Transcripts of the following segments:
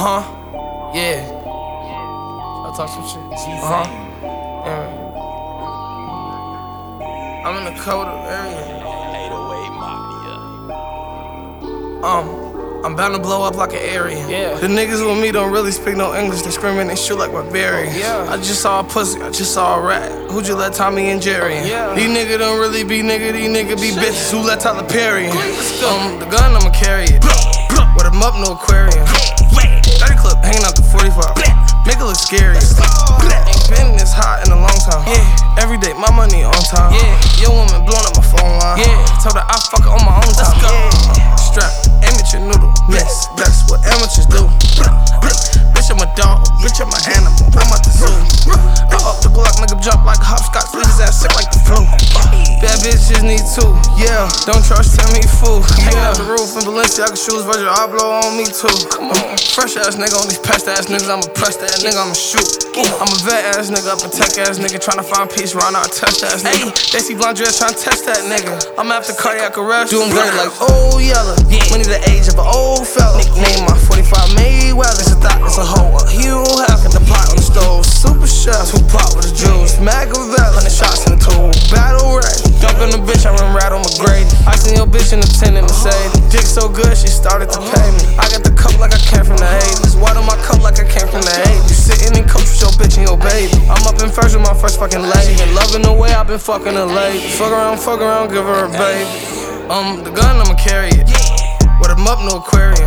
Yeah. I'll talk some shit. Yeah. I'm in the Dakota area. 808 Mafia. I'm bound to blow up like an area. Yeah. The niggas with me don't really speak no English. They screaming and shoot like barbarians. Yeah. I just saw a pussy, I just saw a rat. Who'd you let Tommy and Jerry in? Yeah. These niggas don't really be nigga, these niggas be bitches. Who let Tyler Perry in? The gun, I'ma carry it. With him up, no aquarium. 30 clip hanging out the 45. Make it look scary. Ain't been this hot in a long time. Yeah. Every day, my money on time. Yeah. Your woman blowing up my phone line. Yeah. Told her I fuck her on my own time. Yeah. Strap, amateur noodle, miss. That's what amateurs do. Bitch, I'm a dog. Bitch, I'm an animal. I'm at the zoo. I up the block, make him jump like a hopscotch. Leave his ass sick like the flu. Bad bitches need two. Yeah. Don't trust, tell me fool. Hanging out the roof in Balenciaga shoes. Virgil Abloh on me too. Come on. Fresh ass nigga on these pest ass niggas. I'ma press that nigga, I'ma shoot. I'm a vet ass nigga, up a tech ass nigga. Tryna find peace around our test ass nigga. They see blonde dress tryna test that nigga. I'm after cardiac arrest. Do him dirty like old Yeller. Money the age of an old fella. Nickname my 45 Mayweather. It's a thought, it's a hoe. Hugh Hef. Got the pot on the stove. Super chef. Tupac with the juice. Machiavelli. 100 shots in the tool. Battle ready. Dunk on the bitch, I run right on McGrady. I seen your bitch in the 10 in Mercedes. Dick so good, she started to pay me. I got the cup like I came from the 80s. Water my cup like I came from the 80s. You sitting in coach with your bitch and your baby. I'm up in first with my first fucking lady. Been loving the way I've been fucking her lady. Fuck around, give her a baby. The gun, I'ma carry it. With him up, no aquarium.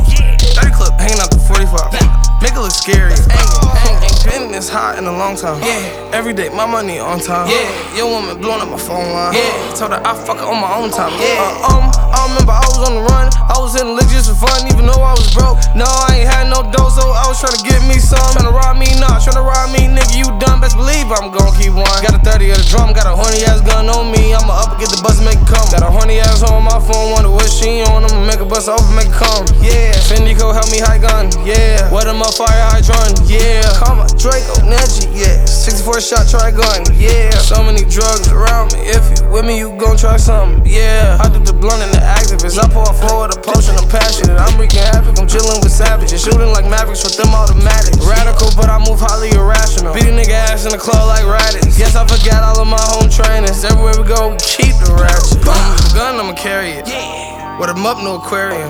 30 clip hanging out the 45. Make it look scary. Ain't been this hot in a long time. Yeah. Every day, my money on time. Yeah. Your woman blowing up my phone line. Yeah. Told her I fuck her on my own time. Yeah. I remember I was on the run. I was in the lick just for fun, even though I was broke. No, I ain't had no dough, so I was tryna get me some. Tryna rob me, nah, tryna rob me, nigga, you done. Best believe I'm gon' keep one. Got a 30 of the drum, got a horny ass gun on me. I'ma up and get the bus and make it come. Got a horny ass on my phone, wonder what she on. I'ma make a bus over, make it come. Yeah. Fendi Co help me high gun. Yeah. Wet him up, fire hydrant. Yeah. Call my Draco, Neji. Yeah. 64 shot, try gun. Yeah. So many drugs around me. If you with me, you gon' try something. Yeah. I do the blunt and the activist. I pour forward a potion, I'm passionate. I'm wreaking havoc, I'm chillin' with savages. Shooting like Mavericks with them automatics. Radical, but I move highly irrational. Beat a nigga ass in the club like Raditz. Guess I forgot all of my home trainers. Everywhere we go, we keep the ratchet. The gun, I'ma carry it. With him up, no aquarium.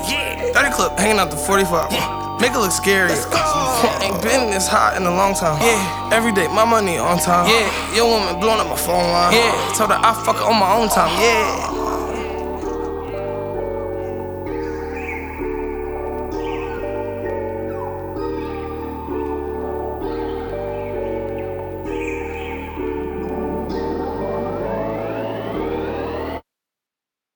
30 clip hanging out the 45. Make it look scary. Ain't been this hot in a long time. Yeah. Every day, my money on time. Yeah. Your woman blowing up my phone line. Yeah. Told her I fuck her on my own time. Yeah.